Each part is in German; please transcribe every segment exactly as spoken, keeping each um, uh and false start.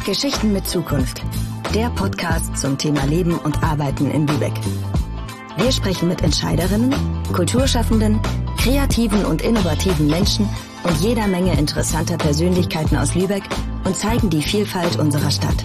Geschichten mit Zukunft. Der Podcast zum Thema Leben und Arbeiten in Lübeck. Wir sprechen mit Entscheiderinnen, Kulturschaffenden, kreativen und innovativen Menschen und jeder Menge interessanter Persönlichkeiten aus Lübeck und zeigen die Vielfalt unserer Stadt.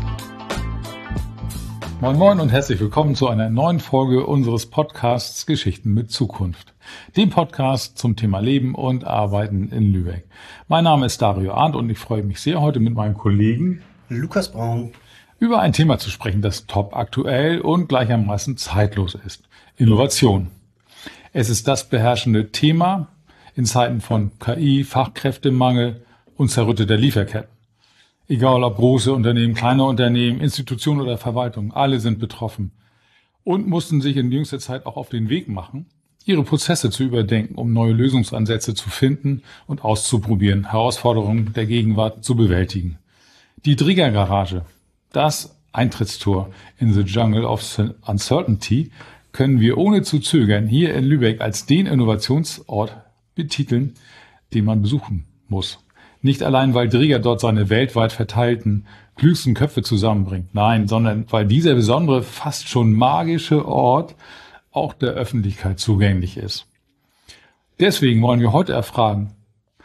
Moin Moin und herzlich willkommen zu einer neuen Folge unseres Podcasts Geschichten mit Zukunft. Dem Podcast zum Thema Leben und Arbeiten in Lübeck. Mein Name ist Dario Arndt und ich freue mich sehr, heute mit meinem Kollegen Lukas Braun über ein Thema zu sprechen, das top aktuell und gleichermaßen zeitlos ist. Innovation. Es ist das beherrschende Thema in Zeiten von K I, Fachkräftemangel und zerrütteter Lieferketten. Egal ob große Unternehmen, kleine Unternehmen, Institutionen oder Verwaltungen, alle sind betroffen und mussten sich in jüngster Zeit auch auf den Weg machen, ihre Prozesse zu überdenken, um neue Lösungsansätze zu finden und auszuprobieren, Herausforderungen der Gegenwart zu bewältigen. Die Drägergarage, das Eintrittstor in the Jungle of Uncertainty, können wir ohne zu zögern hier in Lübeck als den Innovationsort betiteln, den man besuchen muss. Nicht allein, weil Dräger dort seine weltweit verteilten klügsten Köpfe zusammenbringt, nein, sondern weil dieser besondere, fast schon magische Ort auch der Öffentlichkeit zugänglich ist. Deswegen wollen wir heute erfragen,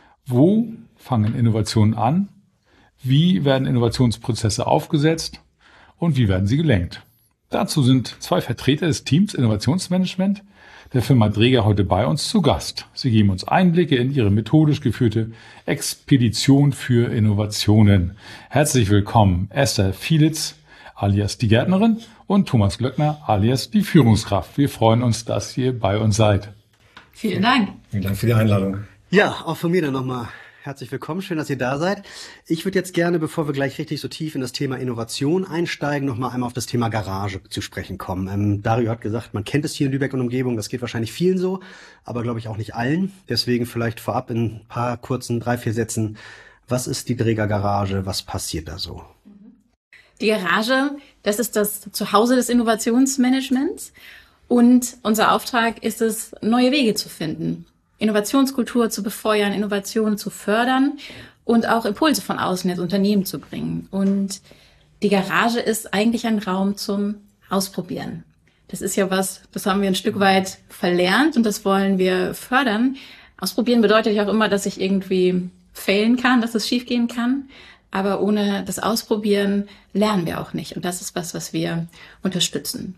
wo fangen Innovationen an, wie werden Innovationsprozesse aufgesetzt und wie werden sie gelenkt. Dazu sind zwei Vertreter des Teams Innovationsmanagement der Firma Dräger heute bei uns zu Gast. Sie geben uns Einblicke in ihre methodisch geführte Expedition für Innovationen. Herzlich willkommen Esther Fielitz alias die Gärtnerin und Thomas Glöckner alias die Führungskraft. Wir freuen uns, dass ihr bei uns seid. Vielen Dank. Vielen Dank für die Einladung. Ja, auch von mir dann nochmal herzlich willkommen. Schön, dass ihr da seid. Ich würde jetzt gerne, bevor wir gleich richtig so tief in das Thema Innovation einsteigen, nochmal einmal auf das Thema Garage zu sprechen kommen. Ähm, Dario hat gesagt, man kennt es hier in Lübeck und Umgebung. Das geht wahrscheinlich vielen so, aber glaube ich auch nicht allen. Deswegen vielleicht vorab in ein paar kurzen, drei, vier Sätzen. Was ist die Drägergarage? Was passiert da so? Die Garage, das ist das Zuhause des Innovationsmanagements. Und unser Auftrag ist es, neue Wege zu finden. Innovationskultur zu befeuern, Innovationen zu fördern und auch Impulse von außen ins Unternehmen zu bringen. Und die Garage ist eigentlich ein Raum zum Ausprobieren. Das ist ja was, das haben wir ein Stück weit verlernt und das wollen wir fördern. Ausprobieren bedeutet ja auch immer, dass ich irgendwie failen kann, dass es schiefgehen kann. Aber ohne das Ausprobieren lernen wir auch nicht. Und das ist was, was wir unterstützen.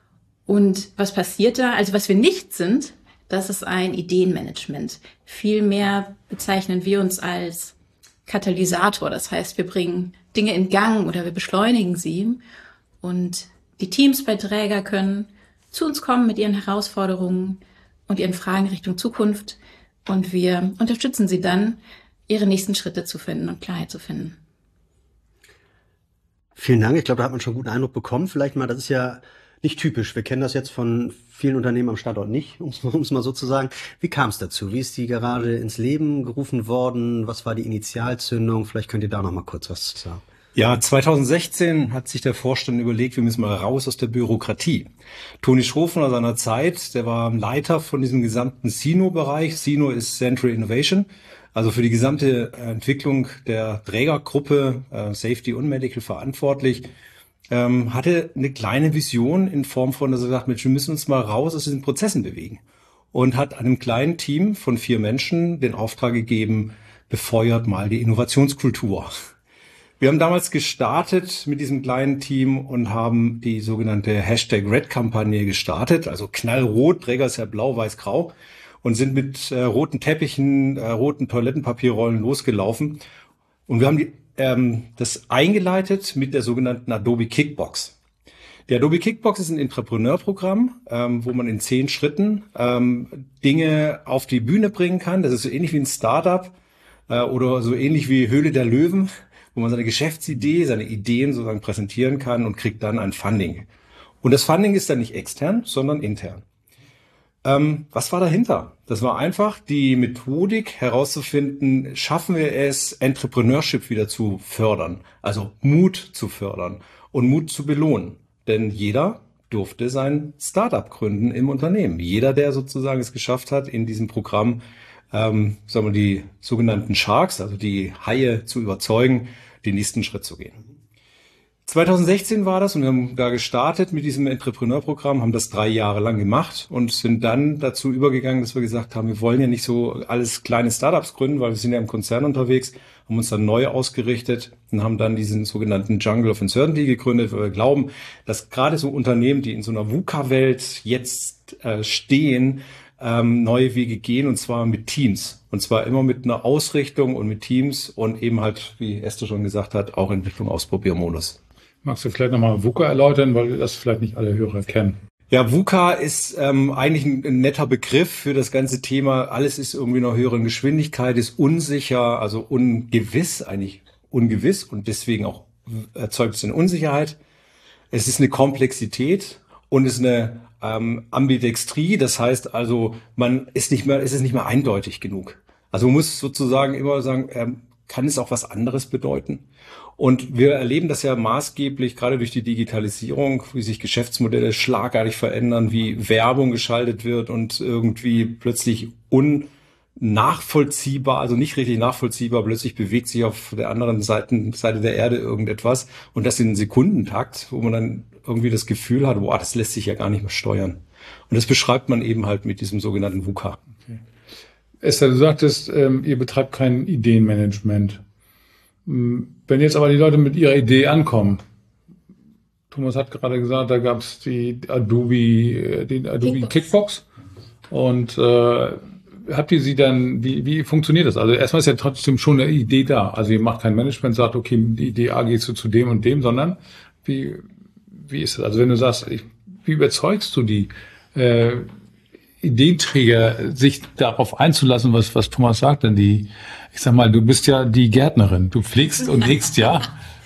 Und was passiert da? Also was wir nicht sind, das ist ein Ideenmanagement. Vielmehr bezeichnen wir uns als Katalysator. Das heißt, wir bringen Dinge in Gang oder wir beschleunigen sie. Und die Teams bei Dräger können zu uns kommen mit ihren Herausforderungen und ihren Fragen Richtung Zukunft. Und wir unterstützen sie dann, ihre nächsten Schritte zu finden und Klarheit zu finden. Vielen Dank. Ich glaube, da hat man schon einen guten Eindruck bekommen. Vielleicht mal, das ist ja nicht typisch. Wir kennen das jetzt von vielen Unternehmen am Standort nicht, um es mal so zu sagen. Wie kam es dazu? Wie ist die Garage ins Leben gerufen worden? Was war die Initialzündung? Vielleicht könnt ihr da noch mal kurz was sagen. Ja, zweitausendsechzehn hat sich der Vorstand überlegt, wir müssen mal raus aus der Bürokratie. Toni Schrofen aus seiner Zeit, der war Leiter von diesem gesamten Sino-Bereich. Sino ist Central Innovation, also für die gesamte Entwicklung der Trägergruppe, äh, Safety und Medical verantwortlich. Ähm, hatte eine kleine Vision in Form von, dass er sagt, Mensch, wir müssen uns mal raus aus diesen Prozessen bewegen. Und hat einem kleinen Team von vier Menschen den Auftrag gegeben, befeuert mal die Innovationskultur. Wir haben damals gestartet mit diesem kleinen Team und haben die sogenannte Hashtag Red-Kampagne gestartet, also knallrot, Träger ist ja blau, weiß, grau, und sind mit äh, roten Teppichen, äh, roten Toilettenpapierrollen losgelaufen. Und wir haben die Ähm, das eingeleitet mit der sogenannten Adobe Kickbox. Die Adobe Kickbox ist ein Entrepreneurprogramm, ähm, wo man in zehn Schritten ähm, Dinge auf die Bühne bringen kann. Das ist so ähnlich wie ein Startup äh, oder so ähnlich wie Höhle der Löwen, wo man seine Geschäftsidee, seine Ideen sozusagen präsentieren kann und kriegt dann ein Funding. Und das Funding ist dann nicht extern, sondern intern. Ähm, was war dahinter? Das war einfach die Methodik herauszufinden, schaffen wir es, Entrepreneurship wieder zu fördern, also Mut zu fördern und Mut zu belohnen. Denn jeder durfte sein Startup gründen im Unternehmen. Jeder, der sozusagen es geschafft hat, in diesem Programm ähm, sagen wir, die sogenannten Sharks, also die Haie zu überzeugen, den nächsten Schritt zu gehen. zweitausendsechzehn war das und wir haben da gestartet mit diesem Entrepreneur-Programm, haben das drei Jahre lang gemacht und sind dann dazu übergegangen, dass wir gesagt haben, wir wollen ja nicht so alles kleine Startups gründen, weil wir sind ja im Konzern unterwegs, haben uns dann neu ausgerichtet und haben dann diesen sogenannten Jungle of Uncertainty gegründet, weil wir glauben, dass gerade so Unternehmen, die in so einer VUCA-Welt jetzt äh, stehen, ähm, neue Wege gehen und zwar mit Teams. Und zwar immer mit einer Ausrichtung und mit Teams und eben halt, wie Esther schon gesagt hat, auch in Richtung Ausprobiermodus. Magst du vielleicht nochmal VUCA erläutern, weil das vielleicht nicht alle Hörer kennen? Ja, VUCA ist ähm, eigentlich ein, ein netter Begriff für das ganze Thema. Alles ist irgendwie in einer höheren Geschwindigkeit, ist unsicher, also ungewiss, eigentlich ungewiss und deswegen auch erzeugt es eine Unsicherheit. Es ist eine Komplexität und es ist eine ähm, Ambidextrie, das heißt also, man ist nicht mehr, es ist nicht mehr eindeutig genug. Also man muss sozusagen immer sagen, ähm, kann es auch was anderes bedeuten? Und wir erleben das ja maßgeblich, gerade durch die Digitalisierung, wie sich Geschäftsmodelle schlagartig verändern, wie Werbung geschaltet wird und irgendwie plötzlich unnachvollziehbar, also nicht richtig nachvollziehbar, plötzlich bewegt sich auf der anderen Seite, Seite der Erde irgendetwas und das in einem Sekundentakt, wo man dann irgendwie das Gefühl hat, boah, das lässt sich ja gar nicht mehr steuern. Und das beschreibt man eben halt mit diesem sogenannten VUCA. Okay. Esther, du sagtest, ähm, ihr betreibt kein Ideenmanagement. Wenn jetzt aber die Leute mit ihrer Idee ankommen, Thomas hat gerade gesagt, da gab es die Adobe, den Adobe Kickbox, Kickbox und äh, habt ihr sie dann, wie, wie funktioniert das? Also erstmal ist ja trotzdem schon eine Idee da. Also ihr macht kein Management, sagt, okay, die Idee A gehst du zu dem und dem, sondern wie, wie ist das? Also wenn du sagst, ich, wie überzeugst du die äh, Ideenträger, sich darauf einzulassen, was, was Thomas sagt, denn die, ich sag mal, du bist ja die Gärtnerin, du pflegst und hegst, ja.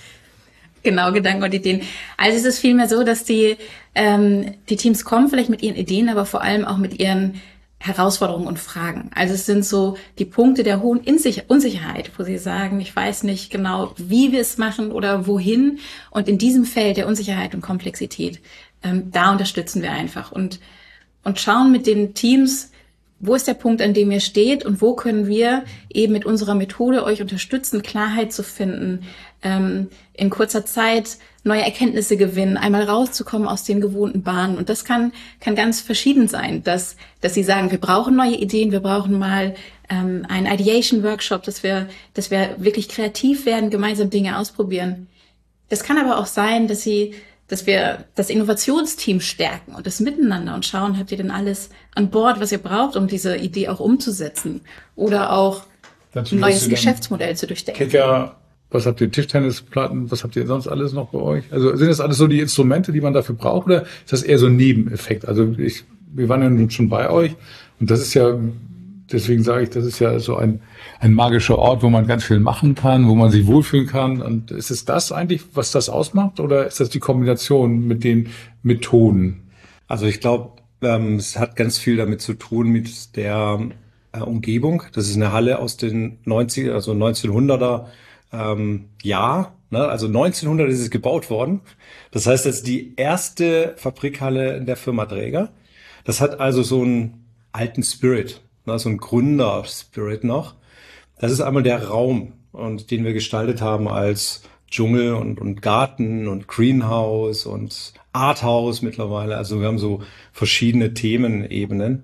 Genau, Gedanken und Ideen. Also es ist vielmehr so, dass die, ähm, die Teams kommen vielleicht mit ihren Ideen, aber vor allem auch mit ihren Herausforderungen und Fragen. Also es sind so die Punkte der hohen Unsicherheit, wo sie sagen, ich weiß nicht genau, wie wir es machen oder wohin. Und in diesem Feld der Unsicherheit und Komplexität, ähm, da unterstützen wir einfach und und schauen mit den Teams, wo ist der Punkt, an dem ihr steht und wo können wir eben mit unserer Methode euch unterstützen, Klarheit zu finden, ähm, in kurzer Zeit neue Erkenntnisse gewinnen, einmal rauszukommen aus den gewohnten Bahnen. Und das kann kann ganz verschieden sein, dass dass sie sagen, wir brauchen neue Ideen, wir brauchen mal ähm, einen Ideation-Workshop, dass wir dass wir wirklich kreativ werden, gemeinsam Dinge ausprobieren. Das kann aber auch sein, dass sie dass wir das Innovationsteam stärken und das Miteinander und schauen, habt ihr denn alles an Bord, was ihr braucht, um diese Idee auch umzusetzen oder auch dazu ein neues Geschäftsmodell zu durchdenken. Kicker, was habt ihr, Tischtennisplatten, was habt ihr sonst alles noch bei euch? Also sind das alles so die Instrumente, die man dafür braucht oder ist das eher so ein Nebeneffekt? Also ich, wir waren ja nun schon bei euch und das ist ja, deswegen sage ich, das ist ja so ein ein magischer Ort, wo man ganz viel machen kann, wo man sich wohlfühlen kann. Und ist es das eigentlich, was das ausmacht, oder ist das die Kombination mit den Methoden? Also ich glaube, ähm, es hat ganz viel damit zu tun mit der äh, Umgebung. Das ist eine Halle aus den neunziger, also neunzehnhunderter ähm, Jahr. Ne? Also neunzehnhundert ist es gebaut worden. Das heißt, das ist die erste Fabrikhalle der Firma Dräger. Das hat also so einen alten Spirit, ne? So einen Gründer-Spirit noch. Das ist einmal der Raum, und den wir gestaltet haben als Dschungel und, und Garten und Greenhouse und Arthouse mittlerweile. Also wir haben so verschiedene Themenebenen.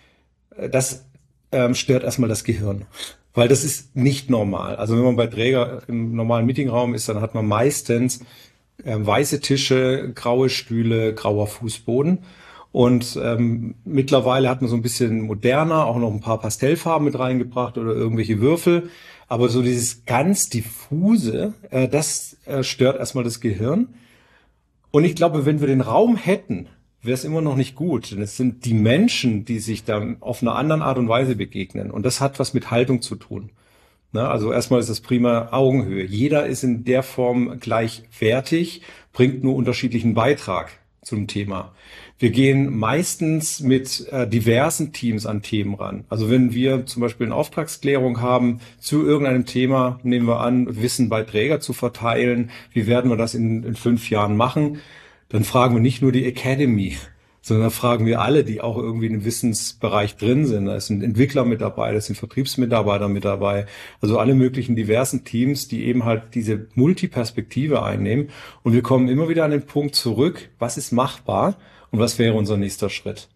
Das ähm, stört erstmal das Gehirn, weil das ist nicht normal. Also wenn man bei Dräger im normalen Meetingraum ist, dann hat man meistens äh, weiße Tische, graue Stühle, grauer Fußboden. Und ähm, mittlerweile hat man so ein bisschen moderner, auch noch ein paar Pastellfarben mit reingebracht oder irgendwelche Würfel. Aber so dieses ganz diffuse, äh, das äh, stört erstmal das Gehirn. Und ich glaube, wenn wir den Raum hätten, wäre es immer noch nicht gut. Denn es sind die Menschen, die sich dann auf einer anderen Art und Weise begegnen. Und das hat was mit Haltung zu tun. Ne? Also erstmal ist das prima Augenhöhe. Jeder ist in der Form gleichwertig, bringt nur unterschiedlichen Beitrag zum Thema. Wir gehen meistens mit äh, diversen Teams an Themen ran. Also wenn wir zum Beispiel eine Auftragsklärung haben zu irgendeinem Thema, nehmen wir an, Wissen bei Träger zu verteilen. Wie werden wir das in, in fünf Jahren machen? Dann fragen wir nicht nur die Academy, sondern da fragen wir alle, die auch irgendwie in einem Wissensbereich drin sind. Da sind Entwickler mit dabei, da sind Vertriebsmitarbeiter mit dabei, also alle möglichen diversen Teams, die eben halt diese Multiperspektive einnehmen. Und wir kommen immer wieder an den Punkt zurück, was ist machbar und was wäre unser nächster Schritt.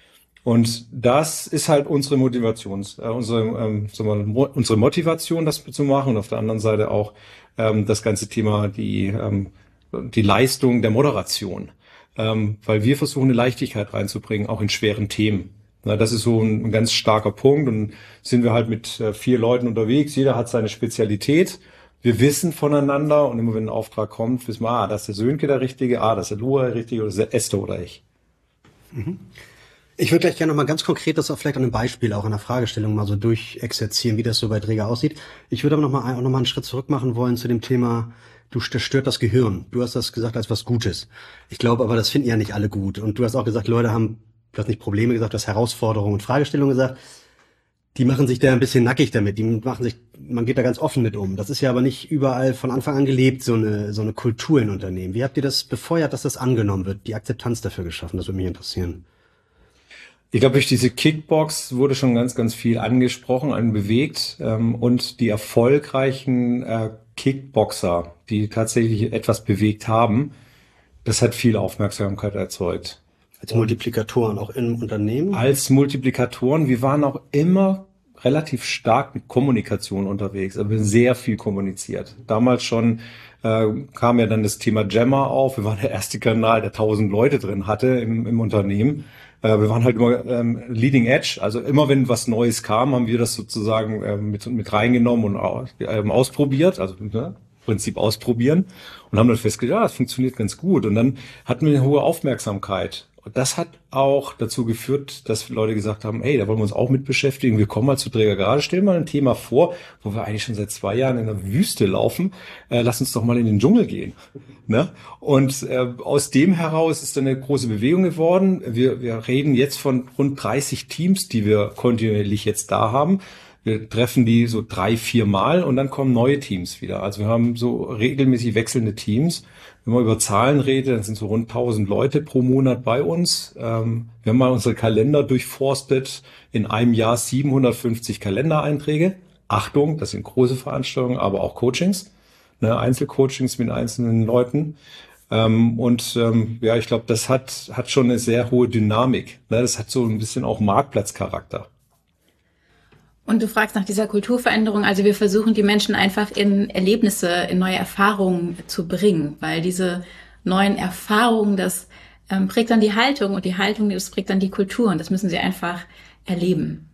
Und das ist halt unsere Motivation, äh, unsere, ähm, sagen wir, unsere Motivation, das zu machen, und auf der anderen Seite auch ähm, das ganze Thema, die, ähm, die Leistung der Moderation. Ähm, weil wir versuchen, eine Leichtigkeit reinzubringen, auch in schweren Themen. Na, das ist so ein, ein ganz starker Punkt. Und sind wir halt mit äh, vier Leuten unterwegs. Jeder hat seine Spezialität. Wir wissen voneinander. Und immer wenn ein Auftrag kommt, wissen wir, ah, das ist der Sönke der Richtige, ah, das ist der Lua der Richtige, oder das ist der Esther oder ich. Mhm. Ich würde gleich gerne noch mal ganz konkret das auch vielleicht an einem Beispiel, auch an einer Fragestellung mal so durchexerzieren, wie das so bei Dräger aussieht. Ich würde aber noch mal, auch noch mal einen Schritt zurück machen wollen zu dem Thema, du, das stört das Gehirn. Du hast das gesagt als was Gutes. Ich glaube aber, das finden ja nicht alle gut. Und du hast auch gesagt, Leute haben, du hast nicht Probleme gesagt, du hast Herausforderungen und Fragestellungen gesagt. Die machen sich da ein bisschen nackig damit. Die machen sich, man geht da ganz offen mit um. Das ist ja aber nicht überall von Anfang an gelebt, so eine, so eine Kultur in Unternehmen. Wie habt ihr das befeuert, dass das angenommen wird? Die Akzeptanz dafür geschaffen? Das würde mich interessieren. Ich glaube, durch diese Kickbox wurde schon ganz, ganz viel angesprochen, anbewegt. Ähm, und die erfolgreichen äh, Kickboxer, die tatsächlich etwas bewegt haben, das hat viel Aufmerksamkeit erzeugt. Als Multiplikatoren auch im Unternehmen? Als Multiplikatoren. Wir waren auch immer relativ stark mit Kommunikation unterwegs. Also wir haben sehr viel kommuniziert. Damals schon äh, kam ja dann das Thema Jammer auf. Wir waren der erste Kanal, der tausend Leute drin hatte im, im Unternehmen. Äh, wir waren halt immer ähm, Leading Edge. Also immer wenn was Neues kam, haben wir das sozusagen äh, mit, mit reingenommen und aus, äh, ausprobiert. Also ne, im Prinzip ausprobieren. Und haben dann festgestellt, ja, das funktioniert ganz gut. Und dann hatten wir eine hohe Aufmerksamkeit. Das hat auch dazu geführt, dass Leute gesagt haben, hey, da wollen wir uns auch mit beschäftigen. Wir kommen mal zu Dräger Garage. Stell mal ein Thema vor, wo wir eigentlich schon seit zwei Jahren in der Wüste laufen. Äh, lass uns doch mal in den Dschungel gehen. Ne? Und äh, aus dem heraus ist dann eine große Bewegung geworden. Wir, wir reden jetzt von rund dreißig Teams, die wir kontinuierlich jetzt da haben. Wir treffen die so drei, vier Mal und dann kommen neue Teams wieder. Also wir haben so regelmäßig wechselnde Teams. Wenn man über Zahlen redet, dann sind so rund tausend Leute pro Monat bei uns. Ähm, wir haben mal unsere Kalender durchforstet. In einem Jahr siebenhundertfünfzig Kalendereinträge. Achtung, das sind große Veranstaltungen, aber auch Coachings, ne, Einzelcoachings mit einzelnen Leuten. Ähm, und ähm, ja, ich glaube, das hat hat schon eine sehr hohe Dynamik. Ne, das hat so ein bisschen auch Marktplatzcharakter. Und du fragst nach dieser Kulturveränderung. Also wir versuchen, die Menschen einfach in Erlebnisse, in neue Erfahrungen zu bringen, weil diese neuen Erfahrungen, das ähm, prägt dann die Haltung und die Haltung, das prägt dann die Kultur und das müssen sie einfach erleben.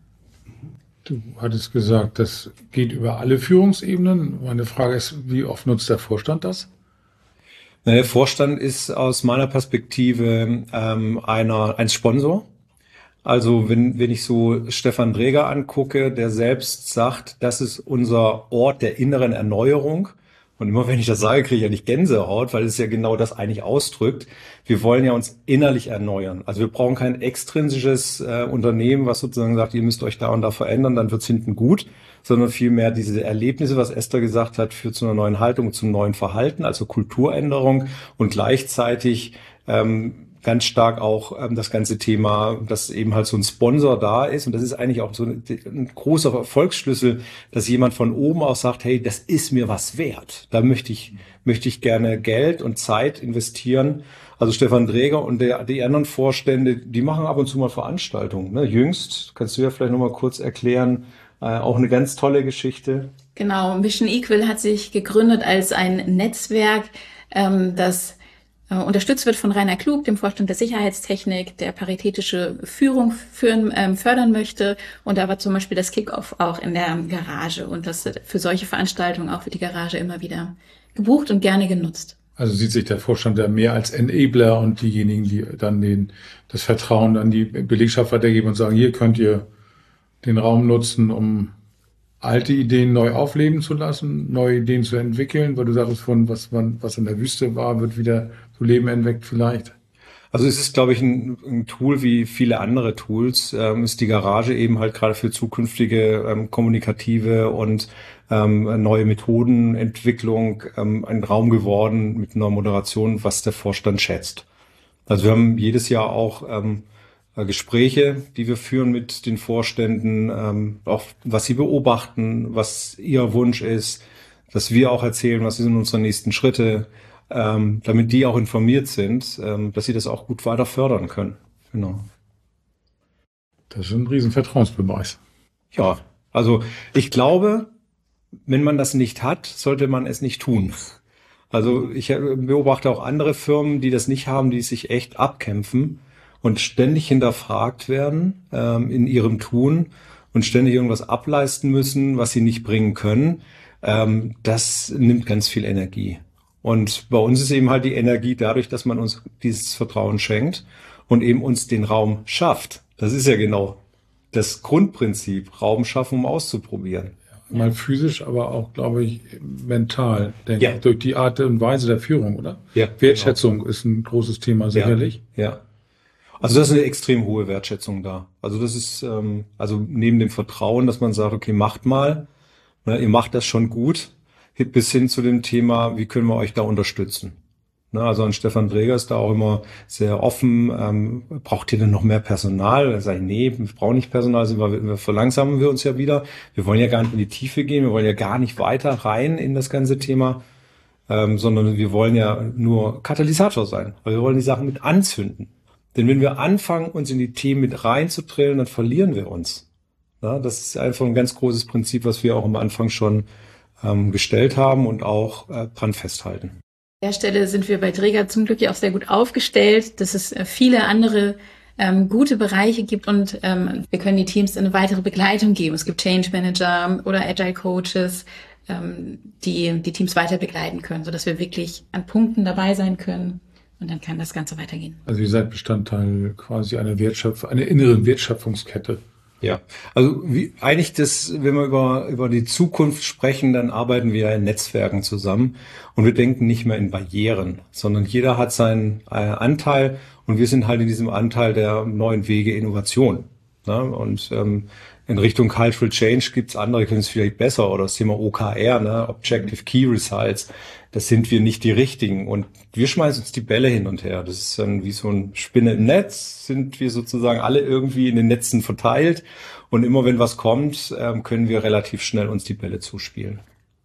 Du hattest gesagt, das geht über alle Führungsebenen. Meine Frage ist, wie oft nutzt der Vorstand das? Der Vorstand ist aus meiner Perspektive ähm, einer ein Sponsor. Also wenn, wenn ich so Stefan Dräger angucke, der selbst sagt, das ist unser Ort der inneren Erneuerung. Und immer wenn ich das sage, kriege ich ja nicht Gänsehaut, weil es ja genau das eigentlich ausdrückt. Wir wollen ja uns innerlich erneuern. Also wir brauchen kein extrinsisches äh, Unternehmen, was sozusagen sagt, ihr müsst euch da und da verändern, dann wird's hinten gut, sondern vielmehr diese Erlebnisse, was Esther gesagt hat, führt zu einer neuen Haltung, zum neuen Verhalten, also Kulturänderung und gleichzeitig ähm, ganz stark auch ähm, das ganze Thema, dass eben halt so ein Sponsor da ist. Und das ist eigentlich auch so ein, ein großer Erfolgsschlüssel, dass jemand von oben auch sagt, hey, das ist mir was wert. Da möchte ich, möchte ich gerne Geld und Zeit investieren. Also Stefan Dräger und der, die anderen Vorstände, die machen ab und zu mal Veranstaltungen. Ne? Jüngst, kannst du ja vielleicht nochmal kurz erklären, äh, auch eine ganz tolle Geschichte. Genau, Mission Equal hat sich gegründet als ein Netzwerk, ähm, das unterstützt wird von Rainer Klug, dem Vorstand der Sicherheitstechnik, der paritätische Führung führen, ähm, fördern möchte. Und da war zum Beispiel das Kickoff auch in der Garage. Und das für solche Veranstaltungen auch wird die Garage immer wieder gebucht und gerne genutzt. Also sieht sich der Vorstand ja mehr als Enabler und diejenigen, die dann den, das Vertrauen an die Belegschaft weitergeben und sagen, hier könnt ihr den Raum nutzen, um alte Ideen neu aufleben zu lassen, neue Ideen zu entwickeln, weil du sagst von, was man, was in der Wüste war, wird wieder zu Leben entweckt vielleicht. Also es ist, glaube ich, ein, ein Tool wie viele andere Tools, ähm, ist die Garage eben halt gerade für zukünftige ähm, kommunikative und ähm, neue Methodenentwicklung ähm, ein Raum geworden mit einer Moderation, was der Vorstand schätzt. Also wir haben jedes Jahr auch ähm, Gespräche, die wir führen mit den Vorständen, ähm, auch was sie beobachten, was ihr Wunsch ist, dass wir auch erzählen, was sind unsere nächsten Schritte, ähm, damit die auch informiert sind, ähm, dass sie das auch gut weiter fördern können. Genau. Das ist ein riesen Vertrauensbeweis. Ja, also ich glaube, wenn man das nicht hat, sollte man es nicht tun. Also ich beobachte auch andere Firmen, die das nicht haben, die sich echt abkämpfen und ständig hinterfragt werden ähm, in ihrem Tun und ständig irgendwas ableisten müssen, was sie nicht bringen können. Ähm, das nimmt ganz viel Energie. Und bei uns ist eben halt die Energie dadurch, dass man uns dieses Vertrauen schenkt und eben uns den Raum schafft. Das ist ja genau das Grundprinzip, Raum schaffen, um auszuprobieren. Mal physisch, aber auch, glaube ich, mental, denke Ja. ich, durch die Art und Weise der Führung, oder? Ja, Wertschätzung genau. ist ein großes Thema, sicherlich. Ja, ja. Also das ist eine extrem hohe Wertschätzung da. Also das ist, ähm, also neben dem Vertrauen, dass man sagt, okay, macht mal, ne, ihr macht das schon gut, bis hin zu dem Thema, wie können wir euch da unterstützen? Ne, also an Stefan Dreger ist da auch immer sehr offen, ähm, braucht ihr denn noch mehr Personal? Da sage ich, nee, wir brauchen nicht Personal, also wir, wir verlangsamen wir uns ja wieder. Wir wollen ja gar nicht in die Tiefe gehen, wir wollen ja gar nicht weiter rein in das ganze Thema, ähm, sondern wir wollen ja nur Katalysator sein, weil wir wollen die Sachen mit anzünden. Denn wenn wir anfangen, uns in die Themen mit reinzutrillen, dann verlieren wir uns. Ja, das ist einfach ein ganz großes Prinzip, was wir auch am Anfang schon ähm, gestellt haben und auch äh, dran festhalten. An der Stelle sind wir bei Dräger zum Glück ja auch sehr gut aufgestellt, dass es viele andere ähm, gute Bereiche gibt und ähm, wir können die Teams eine weitere Begleitung geben. Es gibt Change Manager oder Agile Coaches, ähm, die die Teams weiter begleiten können, sodass wir wirklich an Punkten dabei sein können und dann kann das Ganze weitergehen. Also ihr seid Bestandteil quasi einer Wertschöpfung, einer inneren Wertschöpfungskette. Ja, also wie, eigentlich das, wenn wir über, über die Zukunft sprechen, dann arbeiten wir in Netzwerken zusammen und wir denken nicht mehr in Barrieren, sondern jeder hat seinen äh, Anteil und wir sind halt in diesem Anteil der neuen Wege Innovation. Ne? Und ähm, in Richtung Cultural Change gibt's andere, die können es vielleicht besser, oder das Thema O K R, ne? Objective Key Results, das sind wir nicht die Richtigen und wir schmeißen uns die Bälle hin und her. Das ist dann wie so ein Spinne im Netz, sind wir sozusagen alle irgendwie in den Netzen verteilt und immer wenn was kommt, ähm, können wir relativ schnell uns die Bälle zuspielen.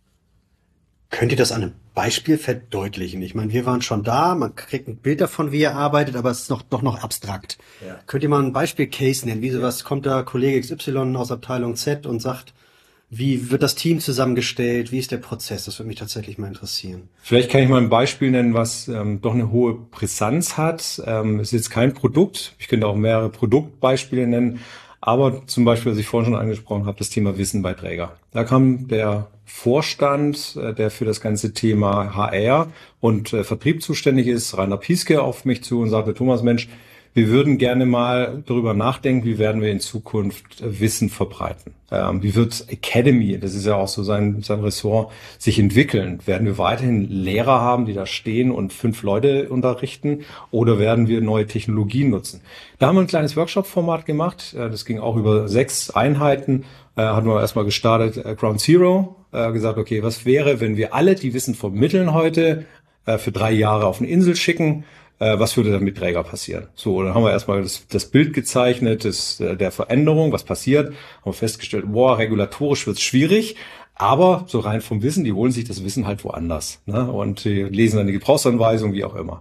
Könnt ihr das an einem Beispiel verdeutlichen? Ich meine, wir waren schon da, man kriegt ein Bild davon, wie ihr arbeitet, aber es ist noch, doch noch abstrakt. Ja. Könnt ihr mal ein Beispiel-Case nennen? Wie sowas, kommt da Kollege X Y aus Abteilung Z und sagt, wie wird das Team zusammengestellt? Wie ist der Prozess? Das würde mich tatsächlich mal interessieren. Vielleicht kann ich mal ein Beispiel nennen, was ähm, doch eine hohe Brisanz hat. Ähm, es ist jetzt kein Produkt. Ich könnte auch mehrere Produktbeispiele nennen. Aber zum Beispiel, was ich vorhin schon angesprochen habe, das Thema Wissen bei Dräger. Da kam der Vorstand, äh, der für das ganze Thema H R und äh, Vertrieb zuständig ist, Rainer Pieske, auf mich zu und sagte, Thomas, Mensch, wir würden gerne mal darüber nachdenken, wie werden wir in Zukunft äh, Wissen verbreiten. Ähm, wie wird Academy, das ist ja auch so sein, sein Ressort, sich entwickeln? Werden wir weiterhin Lehrer haben, die da stehen und fünf Leute unterrichten, oder werden wir neue Technologien nutzen? Da haben wir ein kleines Workshop-Format gemacht, äh, das ging auch über sechs Einheiten, äh, hatten wir erstmal gestartet, äh, Ground Zero, äh, gesagt, okay, was wäre, wenn wir alle, die Wissen vermitteln heute, äh, für drei Jahre auf eine Insel schicken? Was würde dann mit Träger passieren? So, dann haben wir erstmal das, das Bild gezeichnet, das, der Veränderung, was passiert, haben wir festgestellt, boah, regulatorisch wird's schwierig, aber so rein vom Wissen, die holen sich das Wissen halt woanders, ne? Und die lesen dann die Gebrauchsanweisung, wie auch immer.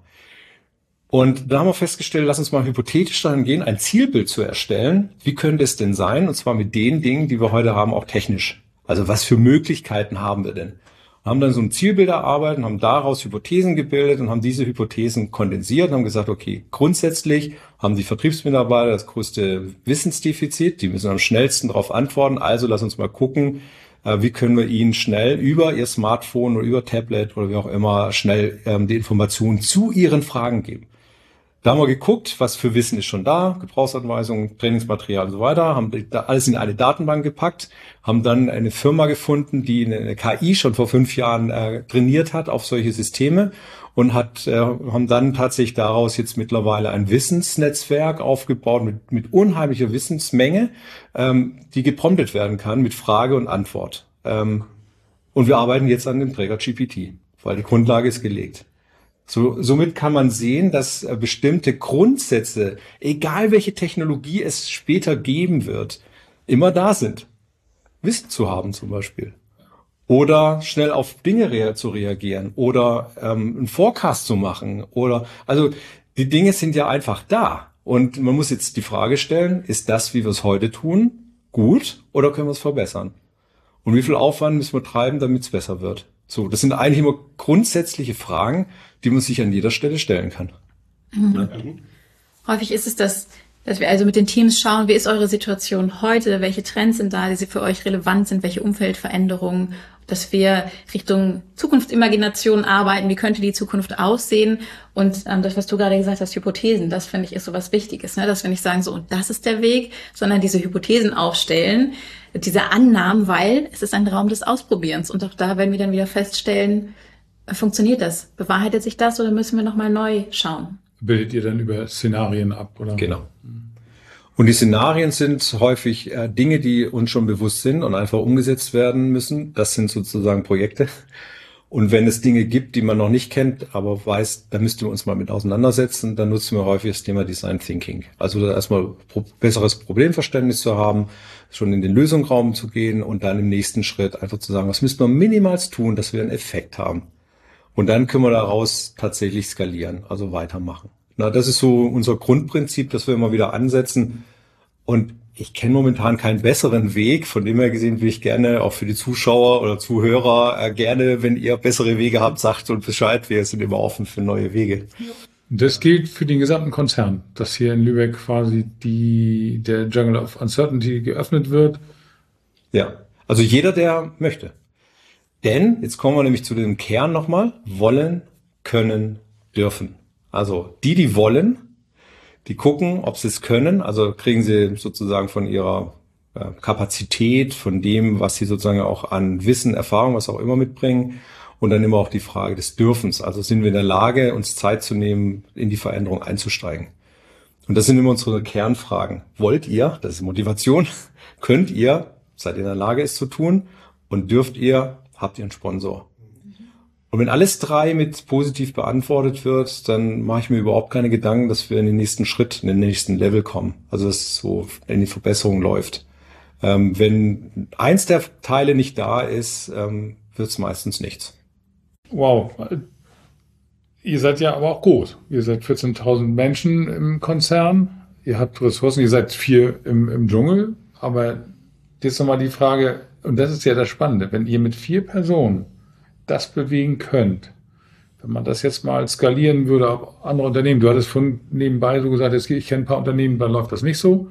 Und da haben wir festgestellt, lass uns mal hypothetisch dahin gehen, ein Zielbild zu erstellen. Wie könnte es denn sein? Und zwar mit den Dingen, die wir heute haben, auch technisch. Also was für Möglichkeiten haben wir denn? Haben dann so ein Zielbild erarbeitet, haben daraus Hypothesen gebildet und haben diese Hypothesen kondensiert und haben gesagt, okay, grundsätzlich haben die Vertriebsmitarbeiter das größte Wissensdefizit, die müssen am schnellsten darauf antworten, also lass uns mal gucken, wie können wir ihnen schnell über ihr Smartphone oder über Tablet oder wie auch immer schnell ähm, die Informationen zu ihren Fragen geben. Da haben wir geguckt, was für Wissen ist schon da, Gebrauchsanweisungen, Trainingsmaterial und so weiter, haben da alles in eine Datenbank gepackt, haben dann eine Firma gefunden, die eine K I schon vor fünf Jahren äh, trainiert hat auf solche Systeme und hat, äh, haben dann tatsächlich daraus jetzt mittlerweile ein Wissensnetzwerk aufgebaut mit, mit unheimlicher Wissensmenge, ähm, die gepromptet werden kann mit Frage und Antwort. Ähm, und wir arbeiten jetzt an dem Träger G P T, weil die Grundlage ist gelegt. So, somit kann man sehen, dass äh, bestimmte Grundsätze, egal welche Technologie es später geben wird, immer da sind. Wissen zu haben zum Beispiel. Oder schnell auf Dinge rea- zu reagieren. Oder ähm, einen Forecast zu machen. Oder also die Dinge sind ja einfach da. Und man muss jetzt die Frage stellen, ist das, wie wir es heute tun, gut oder können wir es verbessern? Und wie viel Aufwand müssen wir treiben, damit es besser wird? So, das sind eigentlich immer grundsätzliche Fragen, die man sich an jeder Stelle stellen kann. Mhm. Ja. Häufig ist es das, dass wir also mit den Teams schauen, wie ist eure Situation heute, welche Trends sind da, die für euch relevant sind, welche Umfeldveränderungen, dass wir Richtung Zukunftsimagination arbeiten, wie könnte die Zukunft aussehen und ähm, das, was du gerade gesagt hast, Hypothesen, das finde ich ist so was Wichtiges, ne? Dass wir nicht sagen, so und das ist der Weg, sondern diese Hypothesen aufstellen, diese Annahmen, weil es ist ein Raum des Ausprobierens und auch da werden wir dann wieder feststellen, funktioniert das, bewahrheitet sich das oder müssen wir nochmal neu schauen? Bildet ihr dann über Szenarien ab, oder? Genau. Und die Szenarien sind häufig äh, Dinge, die uns schon bewusst sind und einfach umgesetzt werden müssen. Das sind sozusagen Projekte. Und wenn es Dinge gibt, die man noch nicht kennt, aber weiß, da müssten wir uns mal mit auseinandersetzen, dann nutzen wir häufig das Thema Design Thinking. Also da erstmal pro- besseres Problemverständnis zu haben, schon in den Lösungsraum zu gehen und dann im nächsten Schritt einfach zu sagen, was müssen wir minimals tun, dass wir einen Effekt haben. Und dann können wir daraus tatsächlich skalieren, also weitermachen. Na, das ist so unser Grundprinzip, das wir immer wieder ansetzen. Und ich kenne momentan keinen besseren Weg. Von dem her gesehen will ich gerne auch für die Zuschauer oder Zuhörer äh, gerne, wenn ihr bessere Wege habt, sagt uns Bescheid. Wir sind immer offen für neue Wege. Das gilt für den gesamten Konzern, dass hier in Lübeck quasi die, der Jungle of Uncertainty geöffnet wird. Ja, also jeder, der möchte. Denn, jetzt kommen wir nämlich zu dem Kern nochmal, wollen, können, dürfen. Also die, die wollen, die gucken, ob sie es können, also kriegen sie sozusagen von ihrer äh, Kapazität, von dem, was sie sozusagen auch an Wissen, Erfahrung, was auch immer mitbringen. Und dann immer auch die Frage des Dürfens. Also sind wir in der Lage, uns Zeit zu nehmen, in die Veränderung einzusteigen. Und das sind immer unsere Kernfragen. Wollt ihr, das ist Motivation, könnt ihr, seid ihr in der Lage, es zu tun? Und dürft ihr, habt ihr einen Sponsor? Und wenn alles drei mit positiv beantwortet wird, dann mache ich mir überhaupt keine Gedanken, dass wir in den nächsten Schritt, in den nächsten Level kommen. Also dass es so in die Verbesserung läuft. Ähm, wenn eins der Teile nicht da ist, ähm, wird es meistens nichts. Wow. Ihr seid ja aber auch groß. Ihr seid vierzehntausend Menschen im Konzern. Ihr habt Ressourcen. Ihr seid vier im, im Dschungel. Aber jetzt nochmal die Frage, und das ist ja das Spannende, wenn ihr mit vier Personen das bewegen könnt, wenn man das jetzt mal skalieren würde auf andere Unternehmen. Du hattest von nebenbei so gesagt, ich kenne ein paar Unternehmen, da läuft das nicht so.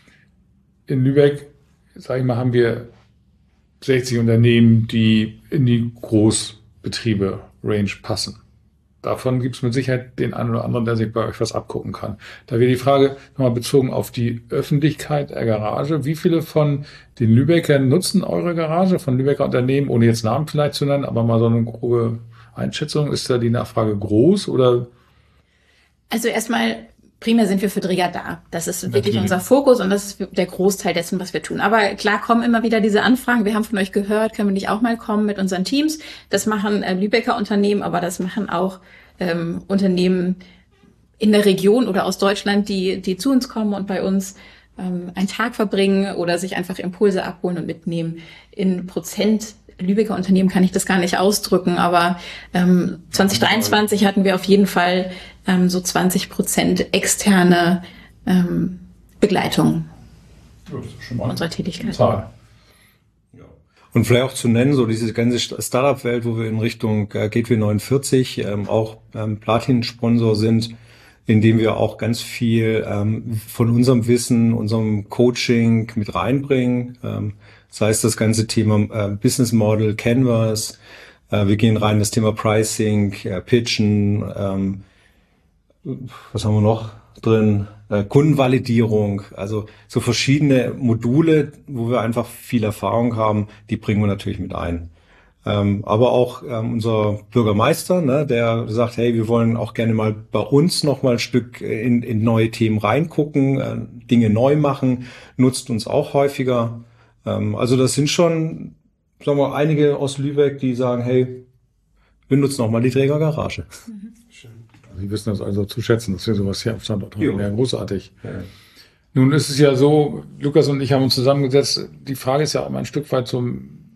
In Lübeck, sage ich mal, haben wir sechzig Unternehmen, die in die Großbetriebe Range passen. Davon gibt es mit Sicherheit den einen oder anderen, der sich bei euch was abgucken kann. Da wäre die Frage nochmal bezogen auf die Öffentlichkeit der Garage. Wie viele von den Lübeckern nutzen eure Garage, von Lübecker Unternehmen, ohne jetzt Namen vielleicht zu nennen, aber mal so eine grobe Einschätzung? Ist da die Nachfrage groß oder? Also erstmal, primär sind wir für Träger da. Das ist wirklich Natürlich. unser Fokus und das ist der Großteil dessen, was wir tun. Aber klar kommen immer wieder diese Anfragen. Wir haben von euch gehört, können wir nicht auch mal kommen mit unseren Teams? Das machen äh, Lübecker Unternehmen, aber das machen auch ähm, Unternehmen in der Region oder aus Deutschland, die die zu uns kommen und bei uns ähm, einen Tag verbringen oder sich einfach Impulse abholen und mitnehmen. In Prozent Lübecker Unternehmen kann ich das gar nicht ausdrücken, aber ähm, zwanzig dreiundzwanzig hatten wir auf jeden Fall ähm, so zwanzig Prozent externe ähm, Begleitung Das ist schon mal unserer Tätigkeit. Zahl. Und vielleicht auch zu nennen, so diese ganze Startup-Welt, wo wir in Richtung äh, Gateway neunundvierzig ähm, auch ähm, Platin-Sponsor sind, indem wir auch ganz viel ähm, von unserem Wissen, unserem Coaching mit reinbringen. Ähm, das heißt, das ganze Thema äh, Business Model, Canvas, äh, wir gehen rein in das Thema Pricing, äh, Pitchen, ähm, was haben wir noch drin? Äh, Kundenvalidierung, also so verschiedene Module, wo wir einfach viel Erfahrung haben, die bringen wir natürlich mit ein. Ähm, aber auch ähm, unser Bürgermeister, ne, der sagt, hey, wir wollen auch gerne mal bei uns noch mal ein Stück in, in neue Themen reingucken, äh, Dinge neu machen, nutzt uns auch häufiger. Ähm, also das sind schon, sagen wir, einige aus Lübeck, die sagen, hey, Wir nutzen auch mal die Trägergarage. Mhm. Schön. Sie wissen das also zu schätzen, dass wir sowas hier am Standort haben. Ja, großartig. Ja. Nun ist es ja so, Lukas und ich haben uns zusammengesetzt. Die Frage ist ja auch immer ein Stück weit so,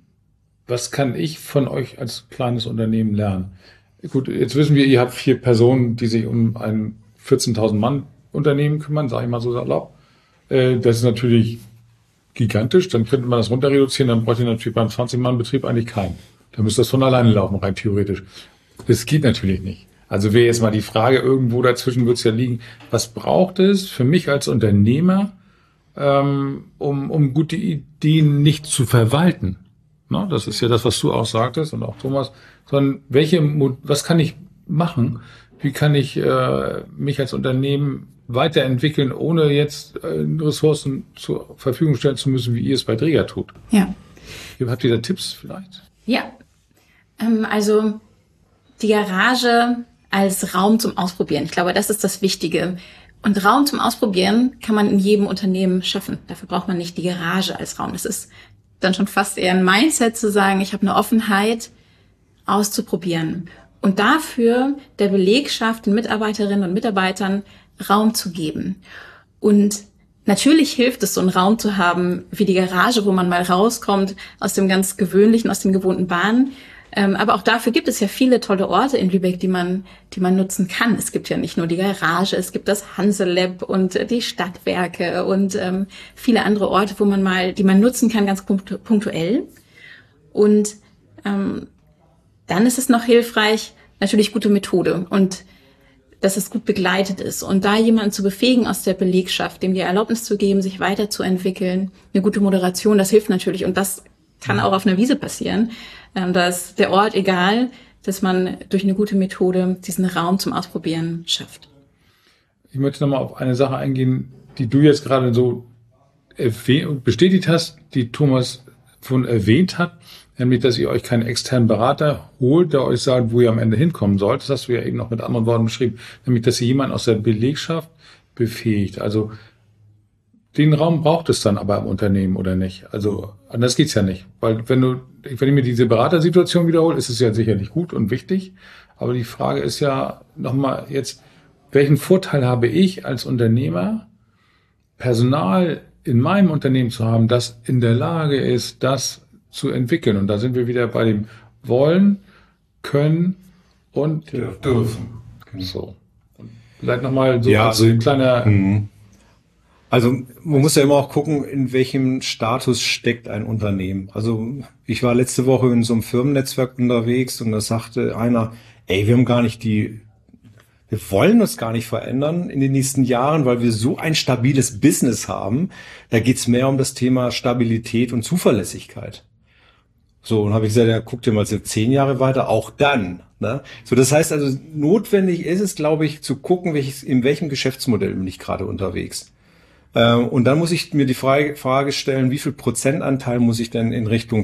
was kann ich von euch als kleines Unternehmen lernen? Gut, jetzt wissen wir, ihr habt vier Personen, die sich um ein vierzehntausend Mann Unternehmen kümmern, sage ich mal so salopp. Das ist natürlich gigantisch. Dann könnte man das runter reduzieren. Dann bräuchte ihr natürlich beim zwanzig Mann Betrieb eigentlich keinen. Dann müsste das von alleine laufen, rein theoretisch. Das geht natürlich nicht. Also wäre jetzt mal die Frage, irgendwo dazwischen wird es ja liegen, was braucht es für mich als Unternehmer, ähm, um, um gute Ideen nicht zu verwalten? No, das ist ja das, was du auch sagtest und auch Thomas. Sondern welche, was kann ich machen? Wie kann ich äh, mich als Unternehmen weiterentwickeln, ohne jetzt äh, Ressourcen zur Verfügung stellen zu müssen, wie ihr es bei Dräger tut? Ja. Habt ihr da Tipps vielleicht? Ja, ähm, also die Garage als Raum zum Ausprobieren. Ich glaube, das ist das Wichtige. Und Raum zum Ausprobieren kann man in jedem Unternehmen schaffen. Dafür braucht man nicht die Garage als Raum. Das ist dann schon fast eher ein Mindset zu sagen, ich habe eine Offenheit auszuprobieren. Und dafür der Belegschaft, den Mitarbeiterinnen und Mitarbeitern Raum zu geben. Und natürlich hilft es, so einen Raum zu haben wie die Garage, wo man mal rauskommt aus dem ganz Gewöhnlichen, aus den gewohnten Bahnen. Ähm, aber auch dafür gibt es ja viele tolle Orte in Lübeck, die man, die man nutzen kann. Es gibt ja nicht nur die Garage, es gibt das Hanselab und äh, die Stadtwerke und ähm, viele andere Orte, wo man mal, die man nutzen kann, ganz punktuell. Und ähm, dann ist es noch hilfreich, natürlich gute Methode und dass es gut begleitet ist. Und da jemanden zu befähigen aus der Belegschaft, dem die Erlaubnis zu geben, sich weiterzuentwickeln, eine gute Moderation, das hilft natürlich. Und das kann auch auf einer Wiese passieren. Ähm, da ist der Ort egal, dass man durch eine gute Methode diesen Raum zum Ausprobieren schafft. Ich möchte nochmal auf eine Sache eingehen, die du jetzt gerade so bestätigt hast, die Thomas von erwähnt hat, nämlich, dass ihr euch keinen externen Berater holt, der euch sagt, wo ihr am Ende hinkommen sollt. Das hast du ja eben noch mit anderen Worten beschrieben, nämlich, dass ihr jemanden aus der Belegschaft befähigt. Also den Raum braucht es dann aber im Unternehmen, oder nicht? Also anders geht's ja nicht. Weil wenn du, wenn ich mir diese Beratersituation wiederhole, ist es ja sicherlich gut und wichtig. Aber die Frage ist ja nochmal jetzt, welchen Vorteil habe ich als Unternehmer, Personal in meinem Unternehmen zu haben, das in der Lage ist, das zu entwickeln? Und da sind wir wieder bei dem Wollen, Können und Dürfen. Dürfen. So. Und vielleicht nochmal so ja, als also, ein kleiner... Mh. Also man muss ja immer auch gucken, in welchem Status steckt ein Unternehmen. Also ich war letzte Woche in so einem Firmennetzwerk unterwegs und da sagte einer, ey, wir haben gar nicht die, wir wollen uns gar nicht verändern in den nächsten Jahren, weil wir so ein stabiles Business haben. Da geht's mehr um das Thema Stabilität und Zuverlässigkeit. So, und habe ich gesagt, ja, guck dir mal so zehn Jahre weiter, auch dann. Ne? So, das heißt also, notwendig ist es, glaube ich, zu gucken, welches, in welchem Geschäftsmodell bin ich gerade unterwegs. Und dann muss ich mir die Frage stellen, wie viel Prozentanteil muss ich denn in Richtung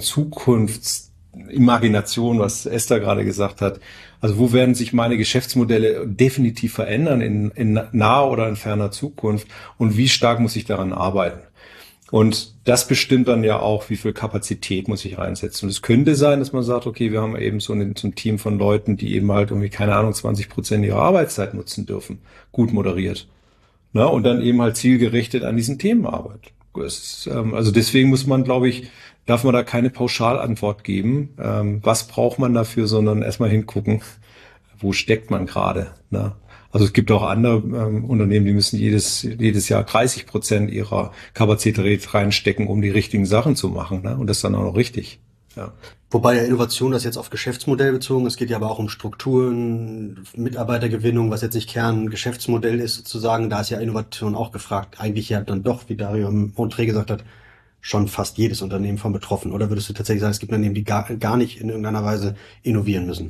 Zukunftsimagination, was Esther gerade gesagt hat, also wo werden sich meine Geschäftsmodelle definitiv verändern in, in naher oder in ferner Zukunft und wie stark muss ich daran arbeiten? Und das bestimmt dann ja auch, wie viel Kapazität muss ich reinsetzen. Und es könnte sein, dass man sagt, okay, wir haben eben so ein, so ein Team von Leuten, die eben halt irgendwie, keine Ahnung, zwanzig Prozent ihrer Arbeitszeit nutzen dürfen, gut moderiert. Na, und dann eben halt zielgerichtet an diesen Themen arbeitet. Ist, ähm, also deswegen muss man, glaube ich, darf man da keine Pauschalantwort geben, ähm, was braucht man dafür, sondern erstmal hingucken, wo steckt man gerade. Ne? Also es gibt auch andere ähm, Unternehmen, die müssen jedes jedes Jahr dreißig Prozent ihrer Kapazität reinstecken, um die richtigen Sachen zu machen. Ne? Und das dann auch noch richtig. Ja. Wobei ja Innovation das jetzt auf Geschäftsmodell bezogen, es geht ja aber auch um Strukturen, Mitarbeitergewinnung, was jetzt nicht Kerngeschäftsmodell ist sozusagen, da ist ja Innovation auch gefragt. Eigentlich ja dann doch, wie Dario Montré gesagt hat, schon fast jedes Unternehmen von betroffen. Oder würdest du tatsächlich sagen, es gibt Unternehmen, die gar, gar nicht in irgendeiner Weise innovieren müssen?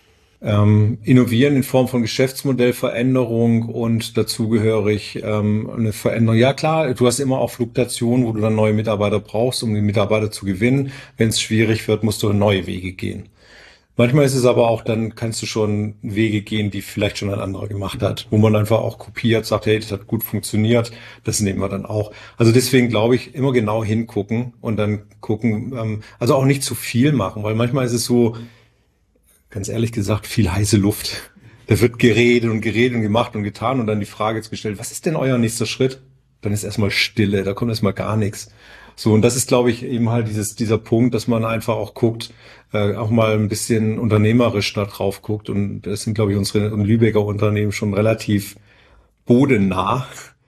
Ähm, innovieren in Form von Geschäftsmodellveränderung und dazugehörig ähm, eine Veränderung. Ja klar, du hast immer auch Fluktuationen, wo du dann neue Mitarbeiter brauchst, um die Mitarbeiter zu gewinnen. Wenn es schwierig wird, musst du neue Wege gehen. Manchmal ist es aber auch, dann kannst du schon Wege gehen, die vielleicht schon ein anderer gemacht hat, wo man einfach auch kopiert, sagt, hey, das hat gut funktioniert, das nehmen wir dann auch. Also deswegen glaube ich, immer genau hingucken und dann gucken, ähm, also auch nicht zu viel machen, weil manchmal ist es so, ganz ehrlich gesagt, viel heiße Luft. Da wird geredet und geredet und gemacht und getan und dann die Frage jetzt gestellt, was ist denn euer nächster Schritt? Dann ist erstmal Stille, da kommt erstmal gar nichts. So, und das ist, glaube ich, eben halt dieses, dieser Punkt, dass man einfach auch guckt, äh, auch mal ein bisschen unternehmerisch da drauf guckt. Und das sind, glaube ich, unsere Lübecker Unternehmen schon relativ bodennah.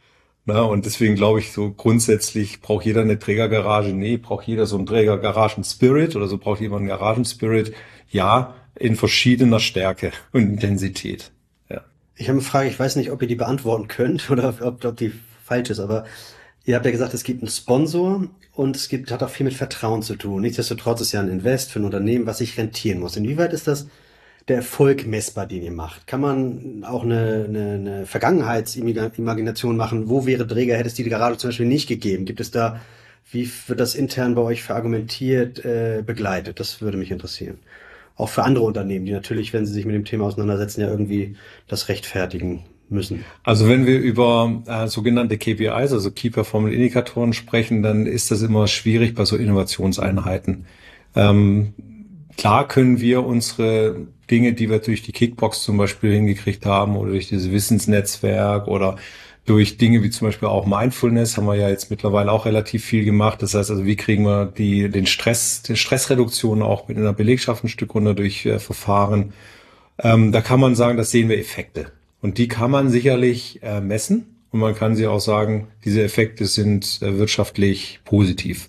Na, und deswegen glaube ich, so grundsätzlich braucht jeder eine Trägergarage. Nee, braucht jeder so einen Trägergaragen-Spirit oder so braucht jemand einen Garagen-Spirit. Ja, in verschiedener Stärke und Intensität. Ja. Ich habe eine Frage, ich weiß nicht, ob ihr die beantworten könnt oder ob, ob die falsch ist, aber ihr habt ja gesagt, es gibt einen Sponsor und es gibt, hat auch viel mit Vertrauen zu tun. Nichtsdestotrotz ist ja ein Invest für ein Unternehmen, was sich rentieren muss. Inwieweit ist das der Erfolg messbar, den ihr macht? Kann man auch eine, eine, eine Vergangenheitsimagination machen? Wo wäre Dräger, hätte es die Garage zum Beispiel nicht gegeben? Gibt es da, wie wird das intern bei euch verargumentiert, äh, begleitet? Das würde mich interessieren. Auch für andere Unternehmen, die natürlich, wenn sie sich mit dem Thema auseinandersetzen, ja irgendwie das rechtfertigen müssen. Also wenn wir über äh, sogenannte K P Is, also Key Performance Indikatoren sprechen, dann ist das immer schwierig bei so Innovationseinheiten. Ähm, klar können wir unsere Dinge, die wir durch die Kickbox zum Beispiel hingekriegt haben oder durch dieses Wissensnetzwerk oder durch Dinge wie zum Beispiel auch Mindfulness haben wir ja jetzt mittlerweile auch relativ viel gemacht. Das heißt also, wie kriegen wir die, den Stress, die Stressreduktion auch mit einer Belegschaft ein Stück runter durch äh, Verfahren. Ähm, da kann man sagen, das sehen wir Effekte. Und die kann man sicherlich äh, messen. Und man kann sie auch sagen, diese Effekte sind äh, wirtschaftlich positiv.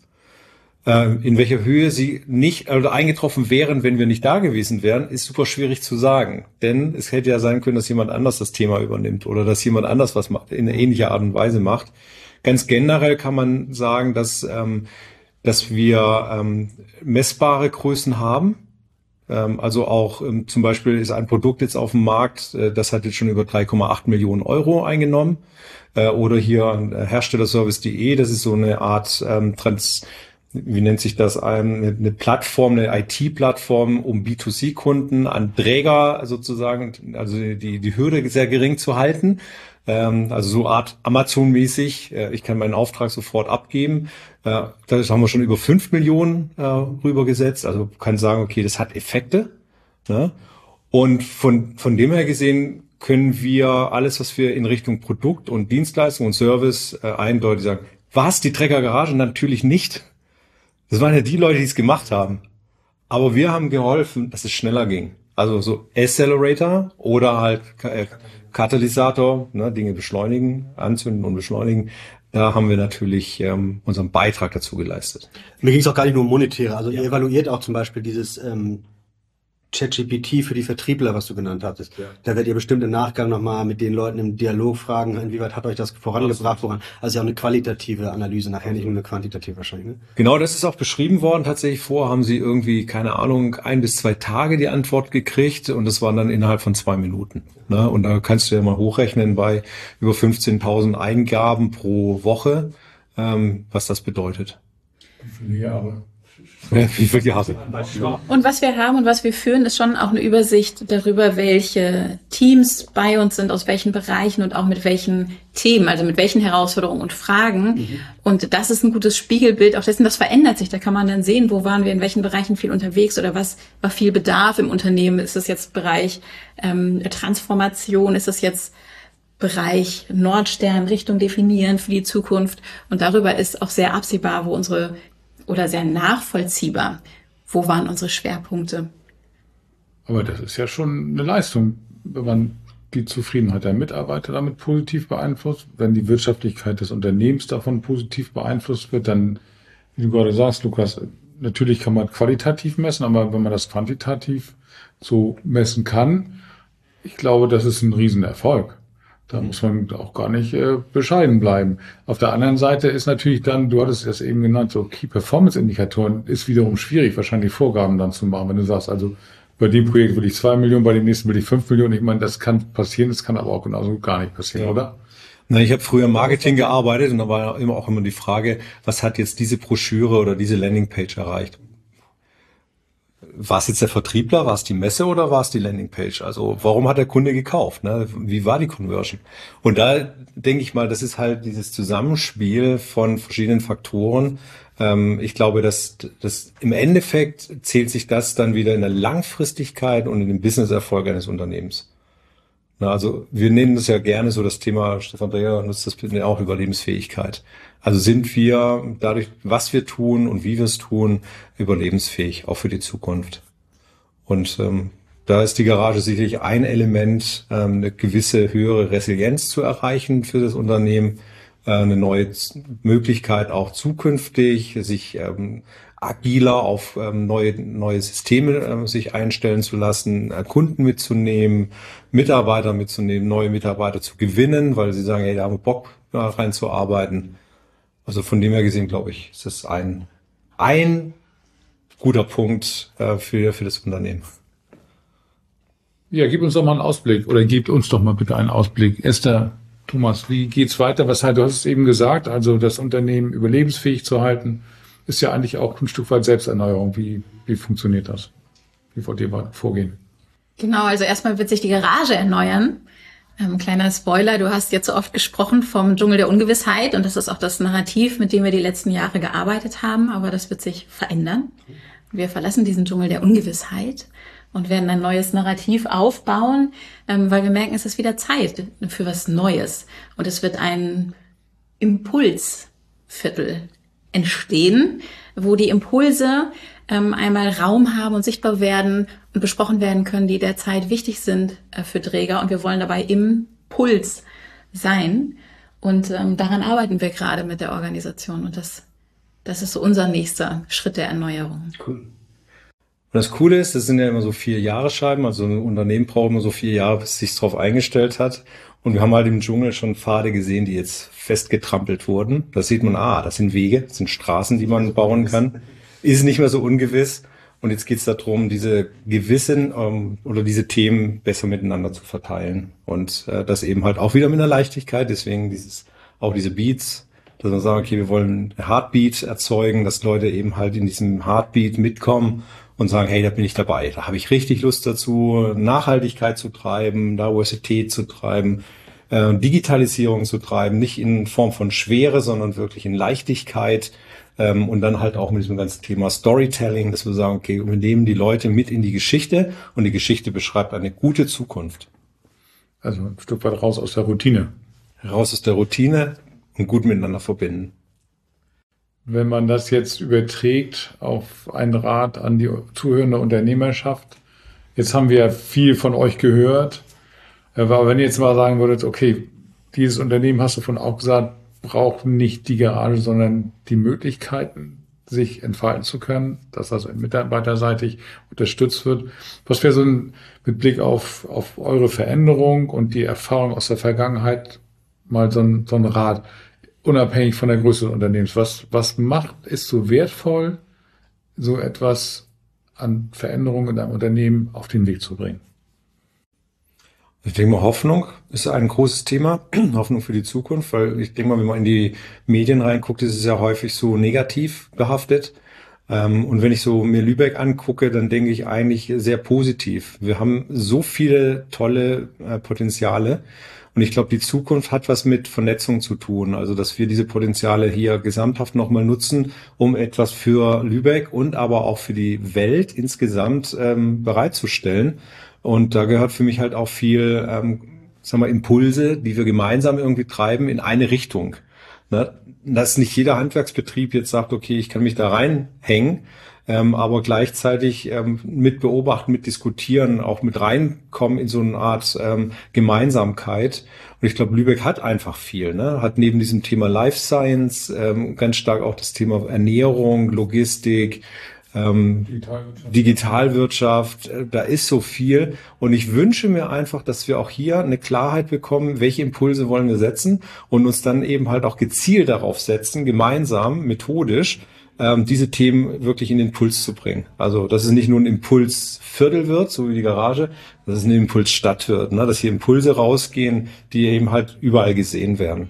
Äh, in welcher Höhe sie nicht oder eingetroffen wären, wenn wir nicht da gewesen wären, ist super schwierig zu sagen. Denn es hätte ja sein können, dass jemand anders das Thema übernimmt oder dass jemand anders was macht, in ähnlicher Art und Weise macht. Ganz generell kann man sagen, dass, ähm, dass wir ähm, messbare Größen haben. Ähm, also auch ähm, zum Beispiel ist ein Produkt jetzt auf dem Markt, äh, das hat jetzt schon über drei Komma acht Millionen Euro eingenommen. Äh, oder hier äh, Herstellerservice punkt de, das ist so eine Art ähm, Trans wie nennt sich das, eine, eine Plattform, eine I T-Plattform, um B zwei C-Kunden an Träger sozusagen, also die, die Hürde sehr gering zu halten. Ähm, also so Art Amazon-mäßig. Äh, ich kann meinen Auftrag sofort abgeben. Äh, das haben wir schon über fünf Millionen äh, rübergesetzt. Also kann sagen, okay, das hat Effekte. Ne? Und von, von dem her gesehen können wir alles, was wir in Richtung Produkt und Dienstleistung und Service äh, eindeutig sagen. Was? Die Trägergarage? Natürlich nicht. Das waren ja die Leute, die es gemacht haben. Aber wir haben geholfen, dass es schneller ging. Also so Accelerator oder halt äh, Katalysator, ne, Dinge beschleunigen, anzünden und beschleunigen. Da haben wir natürlich ähm, unseren Beitrag dazu geleistet. Mir ging es auch gar nicht nur um monetäre. Also ja. Ihr evaluiert auch zum Beispiel dieses ähm, ChatGPT für die Vertriebler, was du genannt hattest. Ja. Da werdet ihr bestimmt im Nachgang nochmal mit den Leuten im Dialog fragen, inwieweit hat euch das vorangebracht, woran? Also ja auch eine qualitative Analyse, nachher nicht nur eine quantitative wahrscheinlich. Ne? Genau, das ist auch beschrieben worden. Tatsächlich vor haben sie irgendwie, keine Ahnung, ein bis zwei Tage die Antwort gekriegt und das waren dann innerhalb von zwei Minuten. Ne? Und da kannst du ja mal hochrechnen bei über fünfzehntausend Eingaben pro Woche, ähm, was das bedeutet. Wie viele Jahre? Ja, wie viele Jahre? Und was wir haben und was wir führen, ist schon auch eine Übersicht darüber, welche Teams bei uns sind, aus welchen Bereichen und auch mit welchen Themen, also mit welchen Herausforderungen und Fragen. Mhm. Und das ist ein gutes Spiegelbild auch dessen, das verändert sich. Da kann man dann sehen, wo waren wir in welchen Bereichen viel unterwegs oder was war viel Bedarf im Unternehmen. Ist es jetzt Bereich ähm, Transformation? Ist es jetzt Bereich Nordstern, Richtung definieren für die Zukunft? Und darüber ist auch sehr absehbar, wo unsere oder sehr nachvollziehbar, wo waren unsere Schwerpunkte. Aber das ist ja schon eine Leistung, wenn man die Zufriedenheit der Mitarbeiter damit positiv beeinflusst. Wenn die Wirtschaftlichkeit des Unternehmens davon positiv beeinflusst wird, dann, wie du gerade sagst, Lukas, natürlich kann man qualitativ messen, aber wenn man das quantitativ so messen kann, ich glaube, das ist ein Riesenerfolg. Da muss man auch gar nicht äh, bescheiden bleiben. Auf der anderen Seite ist natürlich dann, du hattest das eben genannt, so Key-Performance-Indikatoren ist wiederum schwierig, wahrscheinlich Vorgaben dann zu machen. Wenn du sagst, also bei dem Projekt will ich zwei Millionen, bei dem nächsten will ich fünf Millionen. Ich meine, das kann passieren, das kann aber auch genauso gar nicht passieren, ja. Oder? Na, ich habe früher im Marketing gearbeitet und da war immer auch immer die Frage, was hat jetzt diese Broschüre oder diese Landingpage erreicht? War es jetzt der Vertriebler, war es die Messe oder war es die Landingpage? Also warum hat der Kunde gekauft? Ne? Wie war die Conversion? Und da denke ich mal, das ist halt dieses Zusammenspiel von verschiedenen Faktoren, Ähm, ich glaube, dass, dass im Endeffekt zählt sich das dann wieder in der Langfristigkeit und in den Businesserfolg eines Unternehmens. Na, also wir nennen das ja gerne so das Thema, Stefan Dreher nutzt das auch, Überlebensfähigkeit. Also sind wir dadurch, was wir tun und wie wir es tun, überlebensfähig, auch für die Zukunft. Und ähm, da ist die Garage sicherlich ein Element, ähm, eine gewisse höhere Resilienz zu erreichen für das Unternehmen, äh, eine neue Möglichkeit auch zukünftig, sich ähm, agiler auf ähm, neue neue Systeme äh, sich einstellen zu lassen, äh, Kunden mitzunehmen, Mitarbeiter mitzunehmen, neue Mitarbeiter zu gewinnen, weil sie sagen, hey, da haben wir Bock, da reinzuarbeiten. Also von dem her gesehen, glaube ich, ist das ein ein guter Punkt äh, für für das Unternehmen. Ja, gib uns doch mal einen Ausblick oder gebt uns doch mal bitte einen Ausblick. Esther, Thomas, wie geht's weiter? Was halt, du hast es eben gesagt, also das Unternehmen überlebensfähig zu halten, ist ja eigentlich auch ein Stück weit Selbsterneuerung. Wie, wie funktioniert das? Wie wollt ihr vorgehen? Genau, also erstmal wird sich die Garage erneuern. Ähm, kleiner Spoiler, du hast jetzt so oft gesprochen vom Dschungel der Ungewissheit und das ist auch das Narrativ, mit dem wir die letzten Jahre gearbeitet haben, aber das wird sich verändern. Wir verlassen diesen Dschungel der Ungewissheit und werden ein neues Narrativ aufbauen, ähm, weil wir merken, es ist wieder Zeit für was Neues und es wird ein Impulsviertel entstehen, wo die Impulse ähm, einmal Raum haben und sichtbar werden und besprochen werden können, die derzeit wichtig sind äh, für Träger. Und wir wollen dabei im Puls sein. Und ähm, daran arbeiten wir gerade mit der Organisation. Und das, das ist so unser nächster Schritt der Erneuerung. Cool. Und das Coole ist, das sind ja immer so vier Jahresscheiben. Also ein Unternehmen braucht immer so vier Jahre, bis es sich darauf eingestellt hat. Und wir haben halt im Dschungel schon Pfade gesehen, die jetzt festgetrampelt wurden. Da sieht man, ah, das sind Wege, das sind Straßen, die man bauen kann. Ist nicht mehr so ungewiss. Und jetzt geht es darum, diese Gewissen ähm, oder diese Themen besser miteinander zu verteilen. Und äh, das eben halt auch wieder mit einer Leichtigkeit. Deswegen dieses auch diese Beats, dass man sagt, okay, wir wollen Heartbeat erzeugen, dass Leute eben halt in diesem Heartbeat mitkommen und sagen, hey, da bin ich dabei. Da habe ich richtig Lust dazu, Nachhaltigkeit zu treiben, Diversität zu treiben, äh, Digitalisierung zu treiben, nicht in Form von Schwere, sondern wirklich in Leichtigkeit. Ähm, und dann halt auch mit diesem ganzen Thema Storytelling, dass wir sagen, okay, wir nehmen die Leute mit in die Geschichte und die Geschichte beschreibt eine gute Zukunft. Also ein Stück weit raus aus der Routine. Raus aus der Routine und gut miteinander verbinden. Wenn man das jetzt überträgt auf einen Rat an die zuhörende Unternehmerschaft, jetzt haben wir ja viel von euch gehört, aber wenn ihr jetzt mal sagen würdet, okay, dieses Unternehmen, hast du von auch gesagt, braucht nicht die Garage, sondern die Möglichkeiten, sich entfalten zu können, dass also mitarbeiterseitig unterstützt wird. Was wäre so ein, mit Blick auf, auf eure Veränderung und die Erfahrung aus der Vergangenheit mal so ein, so ein Rat, unabhängig von der Größe des Unternehmens? Was, was macht, ist so wertvoll, so etwas an Veränderungen in einem Unternehmen auf den Weg zu bringen? Ich denke mal, Hoffnung ist ein großes Thema, Hoffnung für die Zukunft, weil ich denke mal, wenn man in die Medien reinguckt, ist es ja häufig so negativ behaftet. Und wenn ich so mir Lübeck angucke, dann denke ich eigentlich sehr positiv. Wir haben so viele tolle Potenziale und ich glaube, die Zukunft hat was mit Vernetzung zu tun. Also, dass wir diese Potenziale hier gesamthaft nochmal nutzen, um etwas für Lübeck und aber auch für die Welt insgesamt ähm, bereitzustellen. Und da gehört für mich halt auch viel, ähm, sagen wir, Impulse, die wir gemeinsam irgendwie treiben in eine Richtung. Ne? Dass nicht jeder Handwerksbetrieb jetzt sagt, okay, ich kann mich da reinhängen, ähm, aber gleichzeitig ähm, mit beobachten, mit diskutieren, auch mit reinkommen in so eine Art ähm, Gemeinsamkeit. Und ich glaube, Lübeck hat einfach viel, ne? Hat neben diesem Thema Life Science ähm, ganz stark auch das Thema Ernährung, Logistik, Ähm, Digitalwirtschaft. Digitalwirtschaft, da ist so viel und ich wünsche mir einfach, dass wir auch hier eine Klarheit bekommen, welche Impulse wollen wir setzen und uns dann eben halt auch gezielt darauf setzen, gemeinsam, methodisch, ähm, diese Themen wirklich in den Puls zu bringen. Also, dass es nicht nur ein Impulsviertel wird, so wie die Garage, dass es ein Impulsstadt wird, ne? Dass hier Impulse rausgehen, die eben halt überall gesehen werden.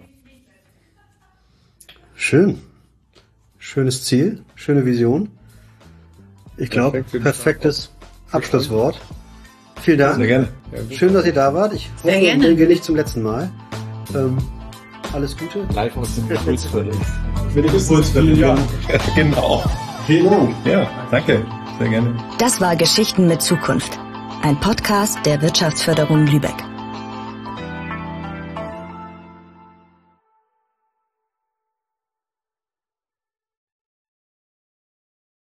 Schön. Schönes Ziel, schöne Vision. Ich glaube, Perfekt, perfektes Abschlusswort. Vielen Dank. Sehr gerne. Schön, dass ihr da wart. Ich hoffe, ich denke nicht zum letzten Mal. Ähm, alles Gute. Live aus dem Impulsviertel. Wenn ich Impuls vielen Dank. Genau. Vielen Dank. Ja, danke. Sehr gerne. Das war Geschichten mit Zukunft. Ein Podcast der Wirtschaftsförderung Lübeck.